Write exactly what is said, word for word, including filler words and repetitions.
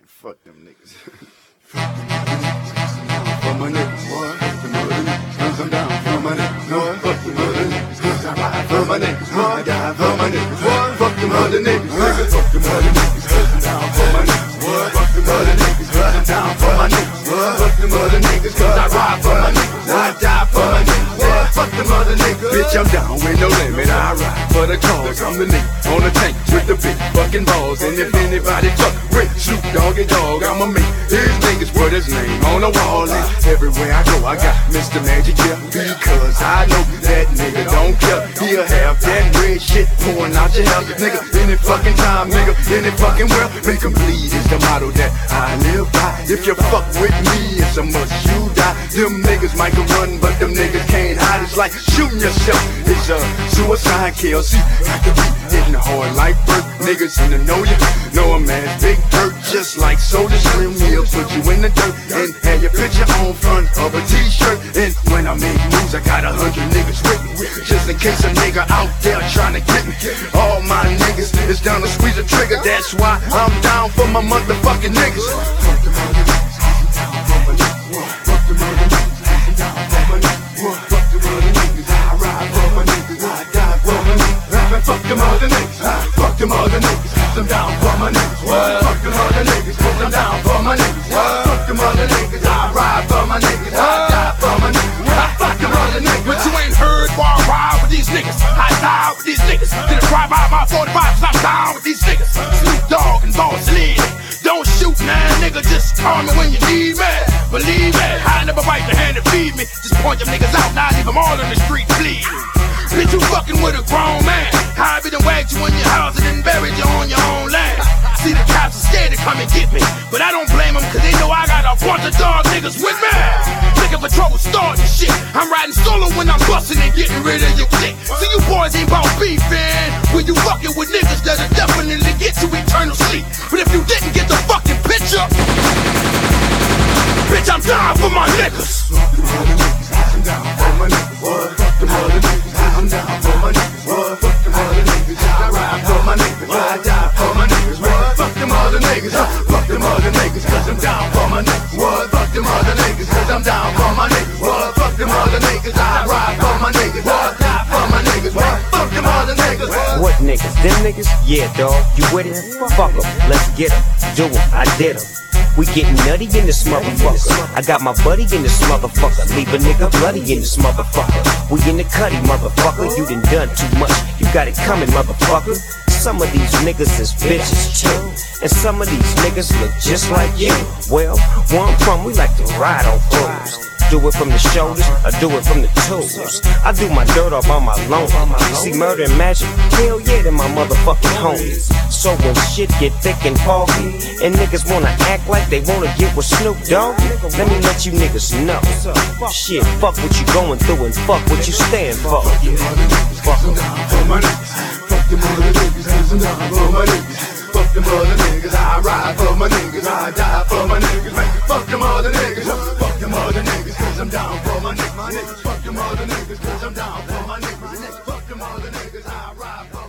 fuck them niggas. Fuck them niggas. For my niggas, boy. Fuck them other niggas. Cause I'm down for my niggas, boy. Fuck them other niggas. Cause I ride for my niggas, boy. I die for my niggas, boy. Fuck them other niggas, niggas. Fuck them other niggas. Cause I'm down for my niggas, boy. Fuck them other niggas. Cause I'm down for my niggas, boy. Fuck them other niggas. Cause I ride for my niggas, I die for my niggas, boy. Fuck them other niggas. Bitch, I'm down with no limit. I ride for the cause. I'm the nigga on the tank with the big fucking balls. And if anybody fuck with Snoop Dogg and Dog, I'ma make his niggas put his name on the wall. And everywhere I go, I got Mister Magic here. Because I know that nigga don't care. He'll have that red shit pouring out your hair. Nigga, any fucking time, nigga, any fucking world. Make 'em bleed is the motto that I live by. If you fuck with me, it's a must you die. Them niggas might go run, but them niggas can't hide. It's like shooting yourself. It's a suicide kill. See, got to be hitting hard like birth. Niggas in the know you, know a man's big dirt. Just like Soda Slim, he'll put you in the dirt and have your picture on front of a t-shirt. And when I make moves, I got a hundred niggas with me, just in case a nigga out there trying to get me. All my niggas is down to squeeze a trigger. That's why I'm down for my motherfucking niggas. Fuck them other niggas, I'm down for my niggas. Fuck them other niggas, I'm down for my niggas. Fuck them other niggas, I ride for my niggas, I die for my niggas. Fuck them other niggas, fuck them other niggas, I'm down for my niggas. Fuck them other niggas, I'm down for my niggas. Fuck them other niggas, I ride for my niggas, I die for my niggas. Fuck them other niggas. But you ain't heard why I ride with these niggas. I die with these niggas. Did a drive by my forty-five, I'm down with these niggas. Snoop Dogg and Boss Lee. Don't shoot, man, nigga, just call me when you need me. Believe me, I never bite the hand that feed me. Just point them niggas out, now leave them all in the street bleeding. Bitch, you fucking with a grown man. I be done wagged you in your house and then buried you on your own land. See, the cops are scared to come and get me, but I don't blame them, cause they know I got a bunch of dog niggas with me. Looking for trouble, starting shit. I'm riding solo when I'm busting and getting rid of your clique. See, you boys ain't bout beefing when you fucking with niggas that'll definitely get you eternal sleep. But if you didn't get the fucking picture, bitch, I'm down for my niggas. Fuck them other niggas, I'm down for my niggas. Fuck them other niggas, I'm down for my niggas. Fuck them other niggas, I ride for my niggas, I die for my niggas. Fuck them other niggas, fuck them other niggas, cause I'm down for my niggas. Fuck them other niggas, cause I'm down for my niggas. Fuck them other niggas, I ride for my niggas, I die for my niggas. Fuck them other niggas. What niggas? Them niggas? Yeah, dawg, you with it? Fuck 'em, let's get 'em. Do 'em, I did 'em. We getting nutty in this motherfucker. I got my buddy in this motherfucker. Leave a nigga bloody in this motherfucker. We in the cutty, motherfucker. You done done too much. You got it coming, motherfucker. Some of these niggas is bitches too, and some of these niggas look just like you. Well, where I'm from, we like to ride on fools. Do it from the shoulders, or do it from the toes. I do my dirt off on my loan. See, murder and magic, hell yeah, they're my motherfucking homies. So when shit get thick and foggy, and niggas wanna act like they wanna get with Snoop Dogg, let me let you niggas know. Shit, fuck what you going through and fuck what you stand for. Fuck them other niggas, cause I'm down for my niggas. Fuck them other niggas, cause I'm down for my niggas. Fuck them other niggas, I ride for my niggas, I die for my niggas. Fuck them other niggas, fuck them other niggas, cause I'm down for my niggas. Fuck them other niggas, cause I'm down for my niggas. Fuck them other niggas, I ride for